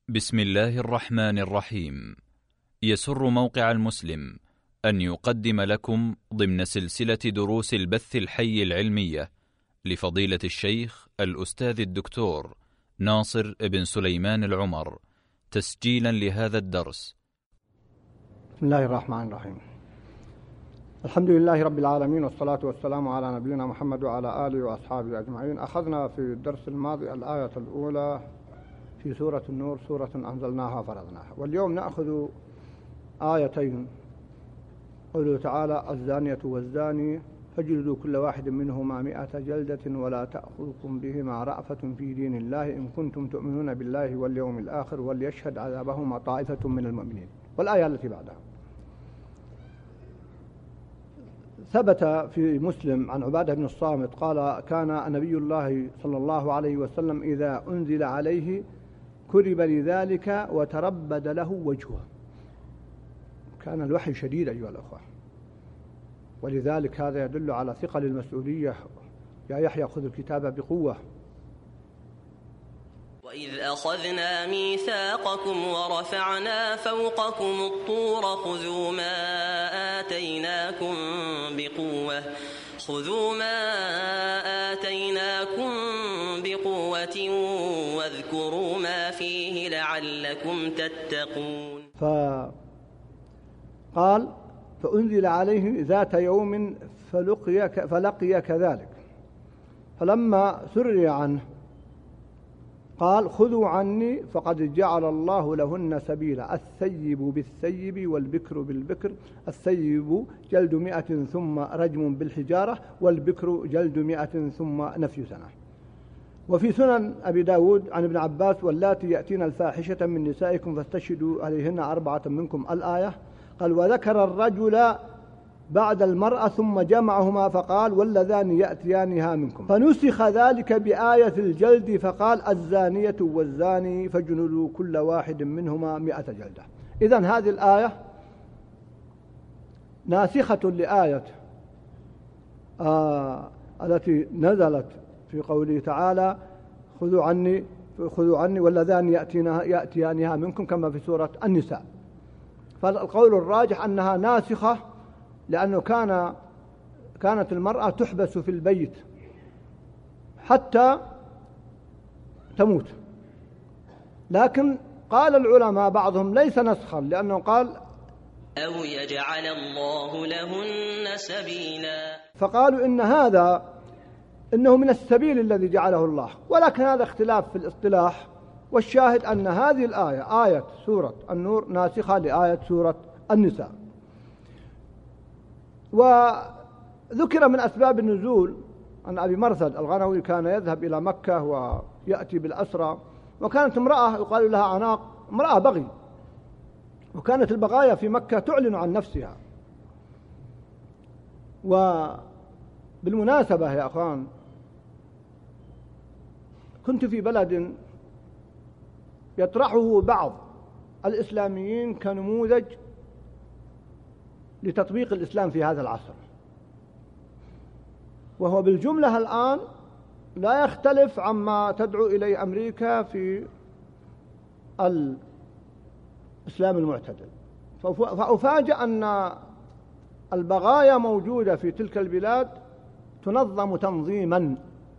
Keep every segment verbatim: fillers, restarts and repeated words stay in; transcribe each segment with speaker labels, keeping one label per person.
Speaker 1: بسم الله الرحمن الرحيم. يسر موقع المسلم أن يقدم لكم ضمن سلسلة دروس البث الحي العلمية لفضيلة الشيخ الأستاذ الدكتور ناصر بن سليمان العمر تسجيلا لهذا الدرس.
Speaker 2: بسم الله الرحمن الرحيم. الحمد لله رب العالمين، والصلاة والسلام على نبينا محمد وعلى آله وأصحابه أجمعين. أخذنا في الدرس الماضي الآية الأولى في سورة النور، سورة أنزلناها وفرضناها، واليوم نأخذ آيتين. قوله تعالى: الزانية والزاني فاجلدوا كل واحد منهما مئة جلدة ولا تأخذكم بهما رأفة في دين الله إن كنتم تؤمنون بالله واليوم الآخر وليشهد عذابهما طائفة من المؤمنين. والآية التي بعدها. ثبت في مسلم عن عبادة بن الصامت قال: كان نبي الله صلى الله عليه وسلم إذا أنزل عليه كرب لذلك وتربد له وجهه. كان الوحي شديد أيها الأخوة، ولذلك هذا يدل على ثقل المسؤولية. يا يحيى خذ الكتاب بقوة.
Speaker 3: وإذ أخذنا ميثاقكم ورفعنا فوقكم الطور خذوا ما آتيناكم بقوة خذوا ما آتيناكم بقوة واذكروا ما فيه لعلكم تتقون.
Speaker 2: فقال: فأنزل عليه ذات يوم فلقي, فلقي كذلك، فلما سري عنه قال: خذوا عني فقد جعل الله لهن سبيلا، الثيب بالثيب والبكر بالبكر، الثيب جلد مئة ثم رجم بالحجارة، والبكر جلد مئة ثم نفي سنة. وفي سنن أبي داود عن ابن عباس: واللاتي يأتين الفاحشة من نسائكم فاستشهدوا عليهن أربعة منكم، الآية. قال: وذكر الرجل بعد المرأة ثم جمعهما فقال: واللذان يأتيانها منكم، فنسخ ذلك بآية الجلد فقال: الزانية والزاني فاجلدوا كل واحد منهما مئة جلدة. إذن هذه الآية ناسخة لآية آه التي نزلت في قوله تعالى: خذوا عني خذوا عني واللذان يأتيانها منكم، كما في سورة النساء. فالقول الراجح أنها ناسخة، لأنه كان كانت المرأة تحبس في البيت حتى تموت. لكن قال العلماء بعضهم ليس نسخا، لأنه قال:
Speaker 3: أو يجعل الله لهن سبيلا. فقالوا
Speaker 2: إن هذا إنه من السبيل الذي جعله الله، ولكن هذا اختلاف في الاصطلاح. والشاهد أن هذه الآية آية سورة النور ناسخة لآية سورة النساء. وذكر من أسباب النزول أن أبي مرثد الغنوي كان يذهب إلى مكة ويأتي بالأسرى، وكانت امرأة يقال لها عناق، امرأة بغي، وكانت البغايا في مكة تعلن عن نفسها. وبالمناسبة يا أخوان، كنت في بلد يطرحه بعض الإسلاميين كنموذج لتطبيق الإسلام في هذا العصر، وهو بالجملة الآن لا يختلف عما تدعو إليه أمريكا في الإسلام المعتدل. فأفاجأ أن البغايا موجودة في تلك البلاد تنظم تنظيما.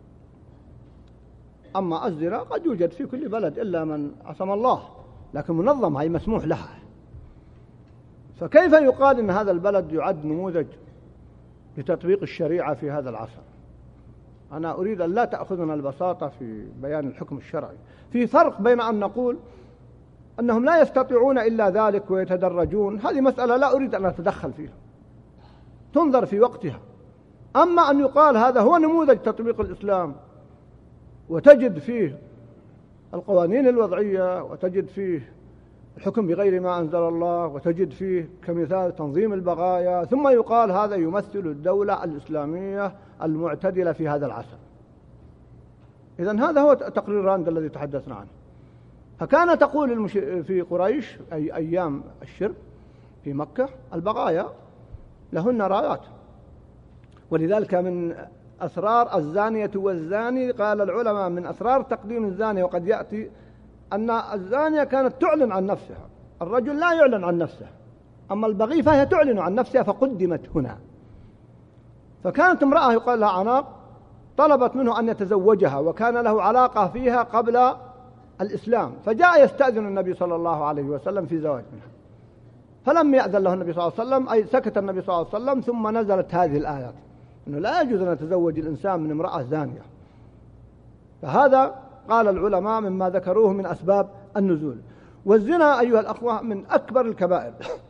Speaker 2: أما الزنا قد يوجد في كل بلد إلا من عصم الله، لكن منظمة هي مسموح لها. فكيف يقال إن هذا البلد يعد نموذج لتطبيق الشريعة في هذا العصر؟ أنا أريد أن لا تأخذنا البساطة في بيان الحكم الشرعي. في فرق بين أن نقول أنهم لا يستطيعون إلا ذلك ويتدرجون، هذه مسألة لا أريد أن أتدخل فيها، تنظر في وقتها. أما أن يقال هذا هو نموذج تطبيق الإسلام، وتجد فيه القوانين الوضعية، وتجد فيه الحكم بغير ما أنزل الله، وتجد فيه كمثال تنظيم البغايا، ثم يقال هذا يمثل الدولة الإسلامية المعتدلة في هذا العصر. إذن هذا هو تقرير راند الذي تحدثنا عنه. فكان تقول المش... في قريش أي أيام الشرك في مكة: البغايا لهن رايات. ولذلك من أسرار الزانية والزاني قال العلماء من أسرار تقديم الزاني، وقد يأتي أن الزانية كانت تعلن عن نفسها، الرجل لا يعلن عن نفسه، أما البغي فهي تعلن عن نفسها فقدمت هنا. فكانت امرأة يقال لها عناق طلبت منه أن يتزوجها، وكان له علاقة فيها قبل الإسلام، فجاء يستأذن النبي صلى الله عليه وسلم في زواج منها، فلم يأذن له النبي صلى الله عليه وسلم، أي سكت النبي صلى الله عليه وسلم، ثم نزلت هذه الآيات أنه لا يجوز أن يتزوج الإنسان من امرأة زانية. فهذا قال العلماء مما ذكروه من أسباب النزول. والزنا أيها الأخوة من أكبر الكبائر،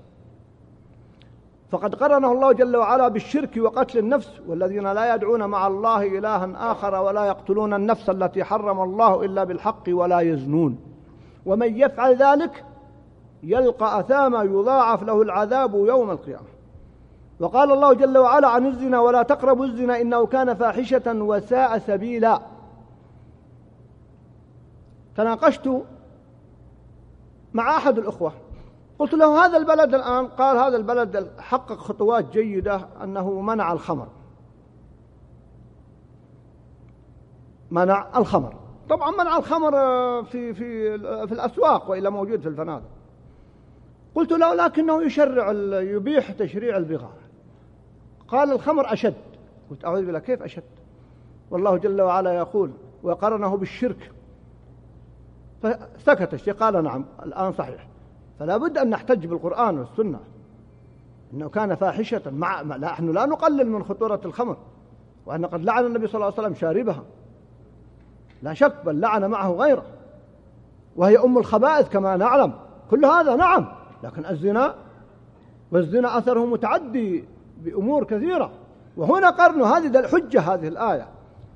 Speaker 2: فقد قرنه الله جل وعلا بالشرك وقتل النفس، والذين لا يدعون مع الله إلها آخر ولا يقتلون النفس التي حرم الله إلا بالحق ولا يزنون ومن يفعل ذلك يلقى أثاما يضاعف له العذاب يوم القيامة. وقال الله جل وعلا عن الزنا ولا تقربوا الزنا إنه كان فاحشة وساء سبيلا. تناقشت مع أحد الأخوة قلت له هذا البلد الآن، قال هذا البلد حقق خطوات جيدة أنه منع الخمر، منع الخمر. طبعا منع الخمر في في في الأسواق وإلا موجود في الفنادق. قلت له لكنه يشرع يبيح تشريع البغاء. قال الخمر أشد. قلت أعوذ بالله كيف أشد؟ والله جل وعلا يقول وقرنه بالشرك. فسكت الشيخ قال نعم الآن صحيح. فلا بد أن نحتج بالقرآن والسنة إنه كان فاحشة، مع نحن لا نقلل من خطورة الخمر، وأن قد لعن النبي صلى الله عليه وسلم شاربها لا شك، بل لعن معه غيره، وهي أم الخبائث كما نعلم. كل هذا نعم، لكن الزنا والزنا أثره متعدي بأمور كثيرة، وهنا قرن هذه الحجة هذه الآية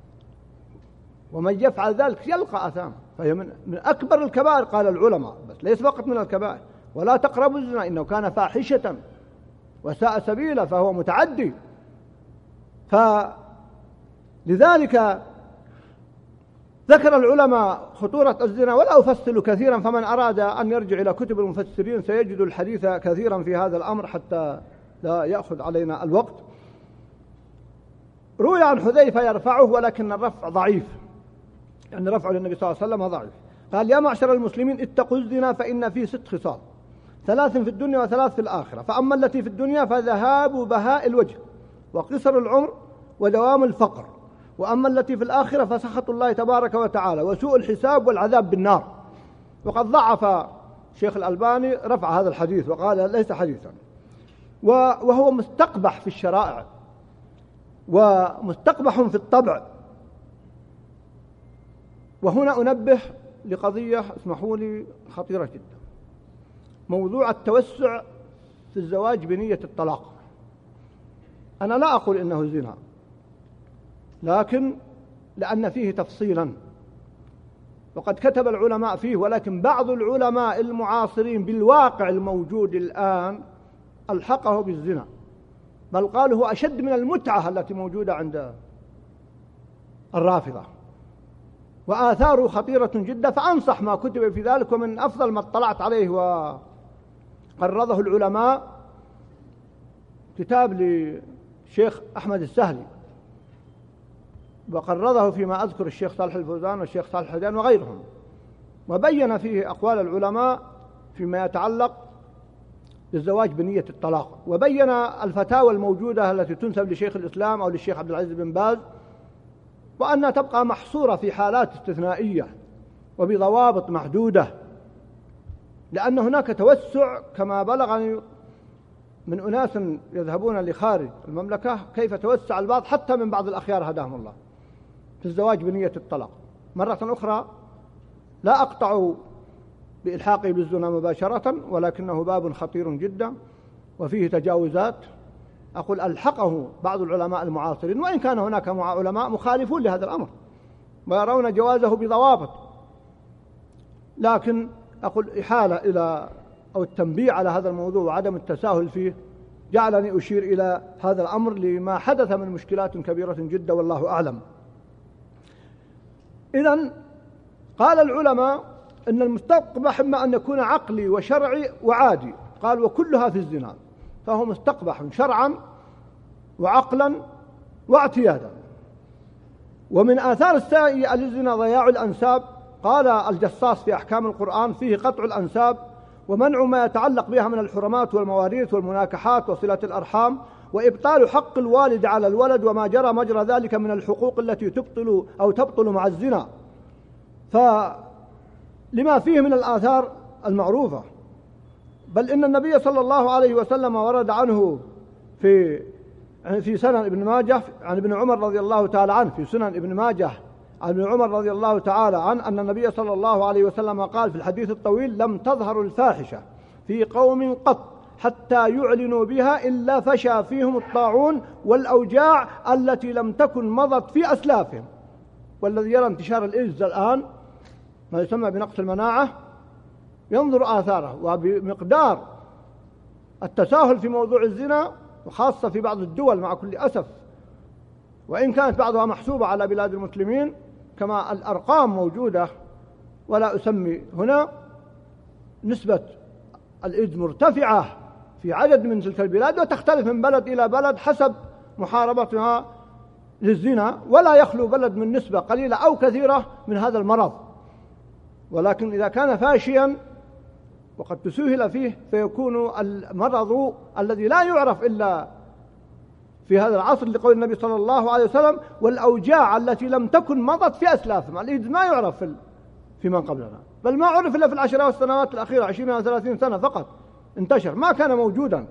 Speaker 2: ومن يفعل ذلك يلقى أثاما، فهي من, من أكبر الكبائر قال العلماء، بس ليس فقط من الكبائر. ولا تقربوا الزنا إنه كان فاحشة وساء سبيلا، فهو متعدي. فلذلك ذكر العلماء خطورة الزنا ولا أفصل كثيرا، فمن أراد أن يرجع إلى كتب المفسرين سيجد الحديث كثيرا في هذا الأمر حتى لا يأخذ علينا الوقت. روي عن حذيفة يرفعه ولكن الرفع ضعيف، يعني رفعه للنبي صلى الله عليه وسلم ضعيف. قال يا معشر المسلمين اتقوا الزنا فإن فيه ست خصال، ثلاث في الدنيا وثلاث في الآخرة. فأما التي في الدنيا فذهاب بهاء الوجه وقصر العمر ودوام الفقر، وأما التي في الآخرة فسخط الله تبارك وتعالى وسوء الحساب والعذاب بالنار. وقد ضعف شيخ الألباني رفع هذا الحديث وقال ليس حديثا، وهو مستقبح في الشرائع ومستقبح في الطبع. وهنا أنبه لقضية اسمحوا لي خطيرة جدا، موضوع التوسع في الزواج بنية الطلاق. أنا لا أقول إنه زنا، لكن لأن فيه تفصيلا وقد كتب العلماء فيه، ولكن بعض العلماء المعاصرين بالواقع الموجود الآن ألحقه بالزنا، بل قالوا هو أشد من المتعة التي موجودة عند الرافضة، وآثاره خطيرة جدا. فأنصح ما كتب في ذلك، ومن أفضل ما اطلعت عليه وقرضه العلماء كتاب للشيخ أحمد السهلي، وقرضه فيما أذكر الشيخ صالح الفوزان والشيخ صالح الحديان وغيرهم، وبين فيه أقوال العلماء فيما يتعلق بالزواج بنية الطلاق، وبين الفتاوى الموجودة التي تنسب لشيخ الإسلام أو للشيخ عبد العزيز بن باز، وأنها تبقى محصورة في حالات استثنائية وبضوابط محدودة، لأن هناك توسع كما بلغني من أناس يذهبون لخارج المملكة كيف توسع البعض حتى من بعض الأخيار هداهم الله في الزواج بنية الطلاق. مرة أخرى لا أقطع بإلحاقه بالزنا مباشرة، ولكنه باب خطير جدا وفيه تجاوزات. أقول ألحقه بعض العلماء المعاصرين، وإن كان هناك علماء مخالفون لهذا الأمر ويرون جوازه بضوابط، لكن أقول إحالة إلى أو التنبيه على هذا الموضوع وعدم التساهل فيه جعلني أشير إلى هذا الأمر لما حدث من مشكلات كبيرة جدا والله أعلم. إذن قال العلماء أن المستقبح إما أن يكون عقلي وشرعي وعادي، قال وكلها في الزنا، فهو مستقبح شرعا وعقلا واعتيادا. ومن آثار السيئة للزنا ضياع الأنساب قال الجصاص في أحكام القرآن: فيه قطع الأنساب ومنع ما يتعلق بها من الحرمات والمواريث والمناكحات وصلة الأرحام، وإبطال حق الوالد على الولد وما جرى مجرى ذلك من الحقوق التي تبطل أو تبطل مع الزنا، فلما فيه من الآثار المعروفة. بل إن النبي صلى الله عليه وسلم ورد عنه في في سنن ابن ماجه عن ابن عمر رضي الله تعالى عنه في سنن ابن ماجه عن ابن عمر رضي الله تعالى عنه أن النبي صلى الله عليه وسلم قال في الحديث الطويل: لم تظهر الفاحشة في قوم قط حتى يعلنوا بها إلا فشى فيهم الطاعون والأوجاع التي لم تكن مضت في أسلافهم. والذي يرى انتشار الإيدز الآن، ما يسمى بنقص المناعة، ينظر آثاره وبمقدار التساهل في موضوع الزنا، وخاصة في بعض الدول مع كل أسف، وإن كانت بعضها محسوبة على بلاد المسلمين كما الأرقام موجودة ولا أسمي هنا، نسبة الإيدز مرتفعة في عدد من تلك البلاد، وتختلف من بلد إلى بلد حسب محاربتها للزنا، ولا يخلو بلد من نسبة قليلة أو كثيرة من هذا المرض. ولكن إذا كان فاشيا وقد تسهل فيه فيكون المرض الذي لا يعرف إلا في هذا العصر، لقول النبي صلى الله عليه وسلم: والأوجاع التي لم تكن مضت في أسلافهم. الإيدز ما يعرف في من قبلنا، بل ما عرف إلا في العشرات والسنوات الأخيرة، عشرين أو ثلاثين سنة فقط انتشر، ما كان موجودا.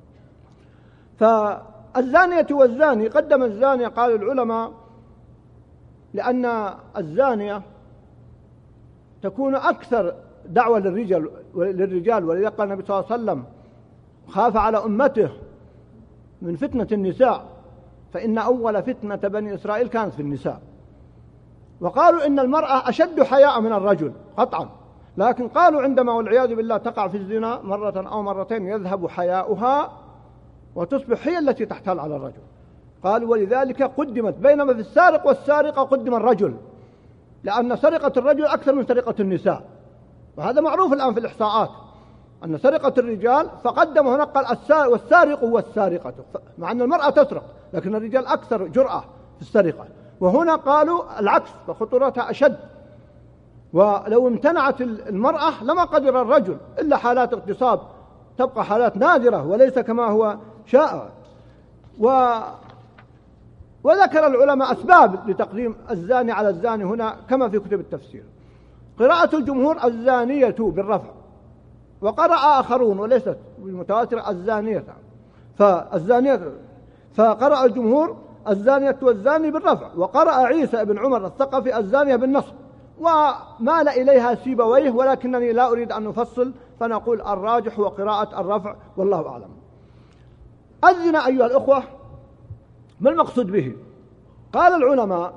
Speaker 2: فالزانية والزاني، قدم الزانية قال العلماء لأن الزانية تكون أكثر دعوة للرجال للرجال ولذا قال النبي صلى الله عليه وسلم: خاف على أمته من فتنة النساء فإن أول فتنة بني إسرائيل كانت في النساء. وقالوا إن المرأة أشد حياء من الرجل قطعا، لكن قالوا عندما والعياذ بالله تقع في الزنا مرة أو مرتين يذهب حياؤها وتصبح هي التي تحتال على الرجل. قالوا ولذلك قدمت، بينما في السارق والسارقة قدم الرجل، لأن سرقة الرجل أكثر من سرقة النساء، وهذا معروف الآن في الإحصاءات أن سرقة الرجال، فقدم هنا قال والسارق والسارقة، مع أن المرأة تسرق لكن الرجال أكثر جرأة في السرقة. وهنا قالوا العكس، فخطورتها أشد، ولو امتنعت المرأة لما قدر الرجل إلا حالات اغتصاب، تبقى حالات نادرة وليس كما هو شائع. و وذكر العلماء أسباب لتقديم الزاني على الزاني هنا كما في كتب التفسير. قراءة الجمهور الزانية بالرفع، وقرأ آخرون وليست بالمتواتر الزانية، فالزانية فقرأ الجمهور الزانية والزاني بالرفع، وقرأ عيسى بن عمر الثقفي الزانية بالنصب، ومال إليها سيبويه، ولكنني لا أريد أن نفصل، فنقول الراجح هو قراءة الرفع والله أعلم. الزنا أيها الأخوة ما المقصود به؟ قال العلماء: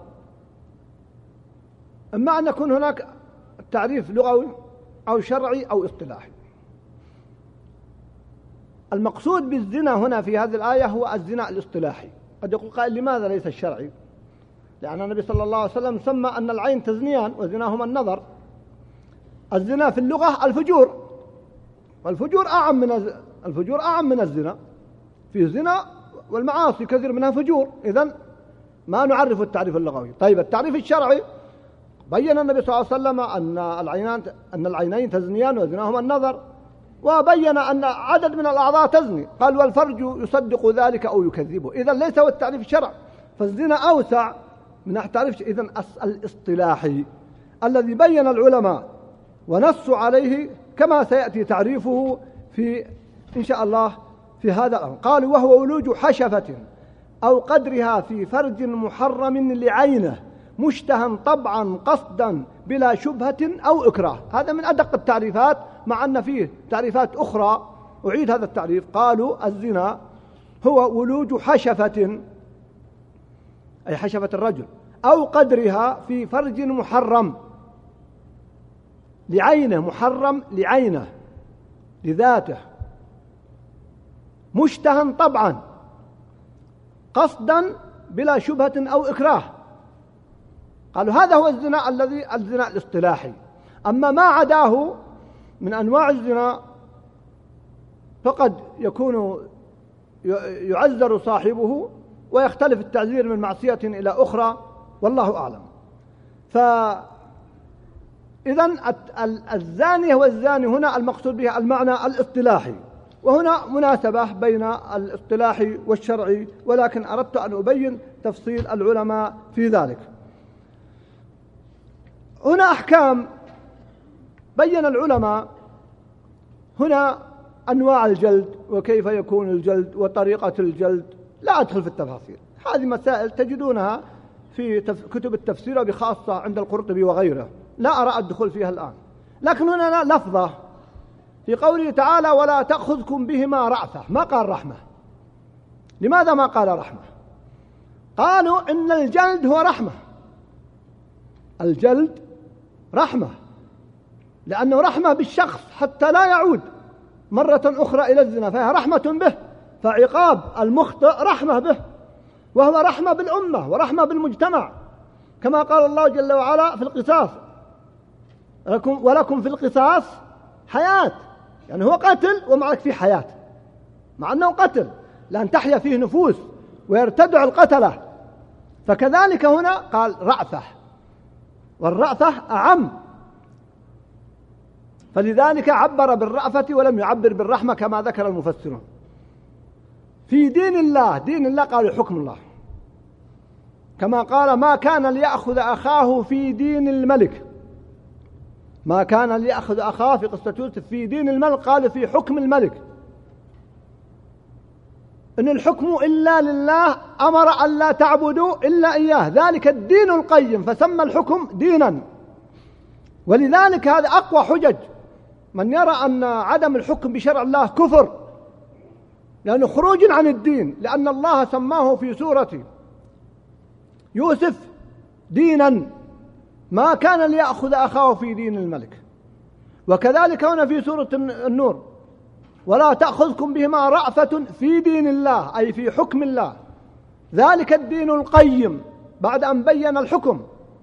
Speaker 2: إما أن يكون هناك تعريف لغوي أو شرعي أو اصطلاحي. المقصود بالزنا هنا في هذه الآية هو الزنا الاصطلاحي. قد يقول قائل: لماذا ليس الشرعي؟ لأن النبي صلى الله عليه وسلم سمى أن العين تزنيان وزناهما النظر. الزنا في اللغة الفجور، والفجور أعم من الفجور أعم من الزنا، في الزنا والمعاصي كثير منها فجور، إذن ما نعرف التعريف اللغوي. طيب التعريف الشرعي، بين النبي صلى الله عليه وسلم أن العينان أن العينين تزنيان وزناهما النظر، وبين أن عدد من الأعضاء تزني، قال والفرج يصدق ذلك أو يكذبه. إذن ليس هو التعريف الشرعي، فالزنا أوسع من التعريف. إذن الاصطلاحي الذي بين العلماء ونصوا عليه كما سيأتي تعريفه في إن شاء الله في هذا الأمر. قالوا: وهو ولوج حشفة أو قدرها في فرج محرم لعينه مشتهى طبعا قصدا بلا شبهة أو إكراه. هذا من أدق التعريفات، مع أن فيه تعريفات أخرى. أعيد هذا التعريف. قالوا: الزنا هو ولوج حشفة، أي حشفة الرجل، أو قدرها في فرج محرم لعينه، محرم لعينه لذاته، مشتهى طبعا قصدا بلا شبهة أو إكراه. قالوا هذا هو الزنا الذي الزنا الاصطلاحي. أما ما عداه من أنواع الزنا فقد يكون يعذر صاحبه ويختلف التعذير من معصية إلى أخرى، والله أعلم. إذن الزانية والزاني هنا المقصود بها المعنى الاصطلاحي، وهنا مناسبة بين الاصطلاحي والشرعي، ولكن أردت أن أبين تفصيل العلماء في ذلك. هنا أحكام بين العلماء هنا أنواع الجلد وكيف يكون الجلد وطريقة الجلد، لا أدخل في التفاصيل، هذه مسائل تجدونها في كتب التفسير وبخاصة عند القرطبي وغيره، لا أرى الدخول فيها الآن. لكن هنا لفظة في قوله تعالى ولا تأخذكم بهما رأفة، ما قال رحمة. لماذا ما قال رحمة؟ قالوا إن الجلد هو رحمة، الجلد رحمة، لأنه رحمة بالشخص حتى لا يعود مرة أخرى إلى الزنا، فهي رحمة به، فعقاب المخطئ رحمة به، وهو رحمة بالأمة ورحمة بالمجتمع، كما قال الله جل وعلا في القصاص لكم ولكم في القصاص حياة، يعني هو قتل ومعك فيه حياة، مع أنه قتل لأن تحيا فيه نفوس ويرتدع القتلة. فكذلك هنا قال رأفة، والرأفة أعم، فلذلك عبر بالرأفة ولم يعبر بالرحمة كما ذكر المفسرون. في دين الله، دين الله قالوا حكم الله، كما قال ما كان ليأخذ أخاه في دين الملك، ما كان ليأخذ أخاه في قصة يوسف في دين الملك، قال في حكم الملك، إن الحكم إلا لله، أمر أن لا تعبدوا إلا إياه، ذلك الدين القيم، فسمى الحكم دينا. ولذلك هذا أقوى حجج من يرى أن عدم الحكم بشرع الله كفر، لأنه خروج عن الدين، لأن الله سماه في سورة يوسف دينا، ما كان ليأخذ أخاه في دين الملك. وكذلك هنا في سورة النور ولا تأخذكم بهما رأفة في دين الله، أي في حكم الله، ذلك الدين القيم، بعد أن بين الحكم.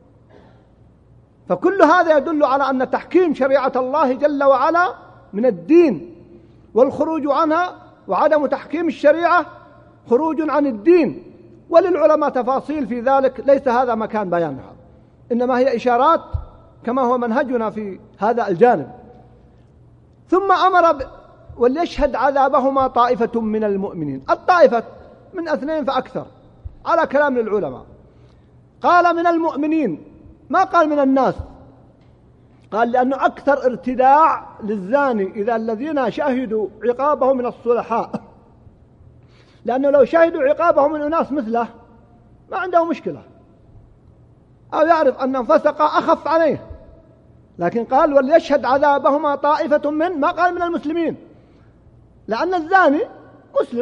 Speaker 2: فكل هذا يدل على أن تحكيم شريعة الله جل وعلا من الدين، والخروج عنها وعدم تحكيم الشريعة خروج عن الدين. وللعلماء تفاصيل في ذلك، ليس هذا مكان بيانها، إنما هي إشارات كما هو منهجنا في هذا الجانب. ثم أمر ب... وليشهد عذابهما طائفة من المؤمنين، الطائفة من اثنين فأكثر على كلام العلماء، قال من المؤمنين، ما قال من الناس، قال لأنه أكثر ارتداع للزاني إذا الذين شهدوا عقابه من الصلحاء، لأنه لو شهدوا عقابه من أناس مثله ما عنده مشكلة، أو يعرف أن فسق أخف عليه، لكن قال وليشهد عذابهما طائفة من، ما قال من المسلمين، لأن الزاني مسلم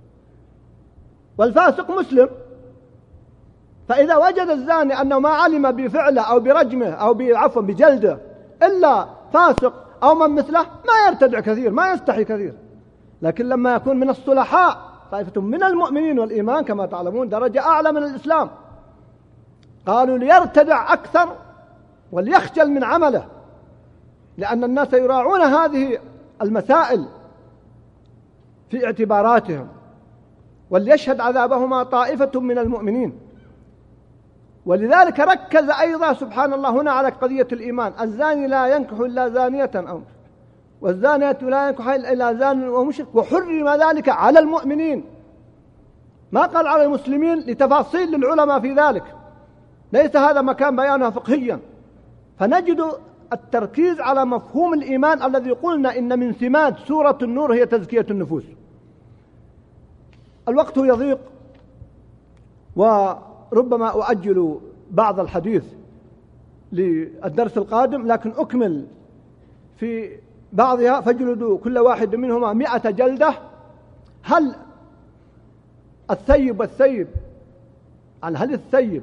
Speaker 2: والفاسق مسلم، فإذا وجد الزاني أنه ما علم بفعله أو برجمه أو بعفو بجلده إلا فاسق أو من مثله ما يرتدع كثير، ما يستحي كثير. لكن لما يكون من الصلحاء طائفة من المؤمنين، والإيمان كما تعلمون درجة أعلى من الإسلام، قالوا ليرتدع أكثر وليخجل من عمله، لأن الناس يراعون هذه المسائل في اعتباراتهم. وليشهد عذابهما طائفة من المؤمنين. ولذلك ركز أيضا سبحان الله هنا على قضية الإيمان، الزاني لا ينكح إلا زانية أو والزانية لا ينكح إلا زان ومشرك، وحرم ذلك على المؤمنين، ما قال على المسلمين، لتفاصيل للعلماء في ذلك، ليس هذا مكان بيانها فقهيا. فنجد التركيز على مفهوم الإيمان الذي قلنا إن من سمات سورة النور هي تزكية النفوس. الوقت يضيق وربما أؤجل بعض الحديث للدرس القادم، لكن أكمل في بعضها. فاجلدوا كل واحد منهما مئة جلدة. هل الثيب والثيب هل الثيب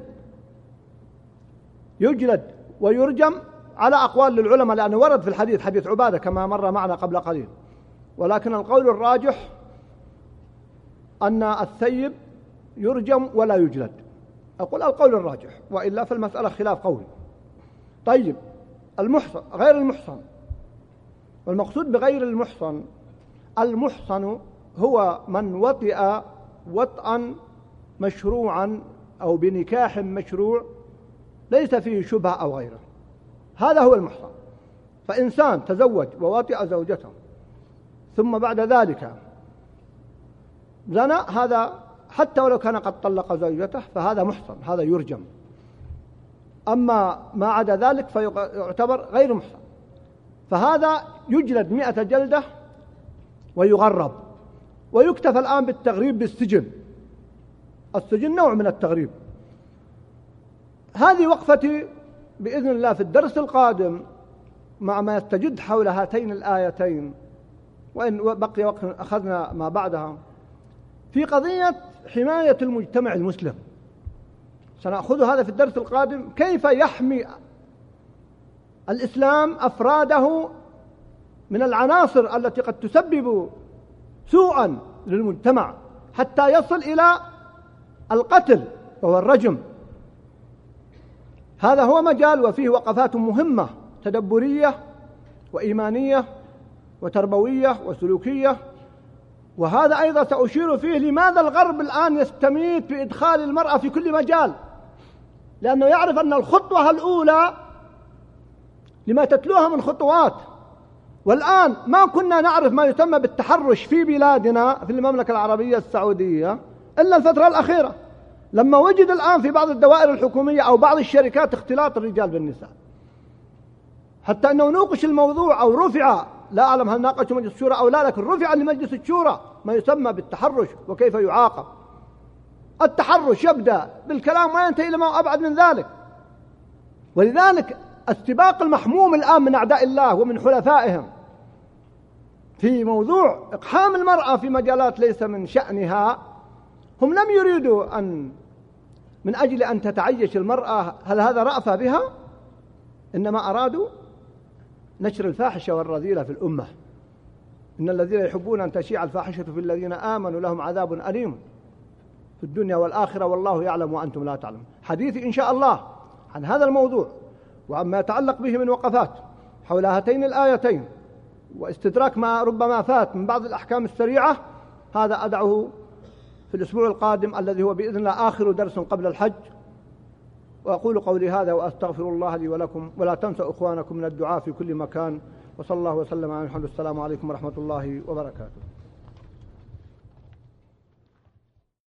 Speaker 2: يجلد ويرجم؟ على أقوال للعلماء، لأنه ورد في الحديث حديث عبادة كما مر معنا قبل قليل، ولكن القول الراجح أن الثيب يرجم ولا يجلد. أقول القول الراجح، وإلا فالمسألة خلاف قولي. طيب المحصن غير المحصن، والمقصود بغير المحصن المحصن هو من وطئ وطئا مشروعا أو بنكاح مشروع ليس فيه شبهة أو غيره، هذا هو المحصن. فإنسان تزوج ووطئ زوجته ثم بعد ذلك زنى، هذا حتى ولو كان قد طلق زوجته فهذا محصن، هذا يرجم. أما ما عدا ذلك فيعتبر غير محصن، فهذا يجلد مئة جلدة ويغرب ويكتفى الآن بالتغريب بالسجن. السجن نوع من التغريب. هذه وقفتي بإذن الله في الدرس القادم مع ما يستجد حول هاتين الآيتين، وإن بقي وقت أخذنا ما بعدها، في قضية حماية المجتمع المسلم. سنأخذ هذا في الدرس القادم، كيف يحمي الإسلام أفراده من العناصر التي قد تسبب سوءا للمجتمع حتى يصل إلى القتل وهو الرجم. هذا هو مجال وفيه وقفات مهمة تدبرية وإيمانية وتربوية وسلوكية. وهذا أيضا سأشير فيه لماذا الغرب الآن يستميت بإدخال المرأة في كل مجال، لأنه يعرف أن الخطوة الأولى لما تتلوها من خطوات. والآن ما كنا نعرف ما يسمى بالتحرش في بلادنا في المملكة العربية السعودية إلا الفترة الأخيرة، لما وجد الآن في بعض الدوائر الحكومية أو بعض الشركات اختلاط الرجال بالنساء، حتى أنه نوقش الموضوع أو رفع، لا أعلم هل ناقش مجلس الشورى أو لا، لكن رفع لمجلس الشورى ما يسمى بالتحرش وكيف يعاقب. التحرش يبدأ بالكلام ما ينتهي إلى ما أبعد من ذلك. ولذلك السباق المحموم الآن من أعداء الله ومن حلفائهم في موضوع إقحام المرأة في مجالات ليس من شأنها. هم لم يريدوا أن من أجل أن تتعيش المرأة هل هذا رأفة بها، إنما أرادوا نشر الفاحشة والرذيلة في الأمة. إن الذين يحبون أن تشيع الفاحشة في الذين آمنوا لهم عذاب أليم في الدنيا والآخرة والله يعلم وأنتم لا تعلمون. حديثي إن شاء الله عن هذا الموضوع وعما يتعلق به من وقفات حول هاتين الآيتين واستدراك ما ربما فات من بعض الأحكام السريعة، هذا أدعه في الأسبوع القادم الذي هو بإذن الله آخر درس قبل الحج. وأقول قولي هذا وأستغفر الله لي ولكم، ولا تنسوا إخوانكم من الدعاء في كل مكان. وصلى الله وسلم على محمد. السلام عليكم ورحمة الله وبركاته.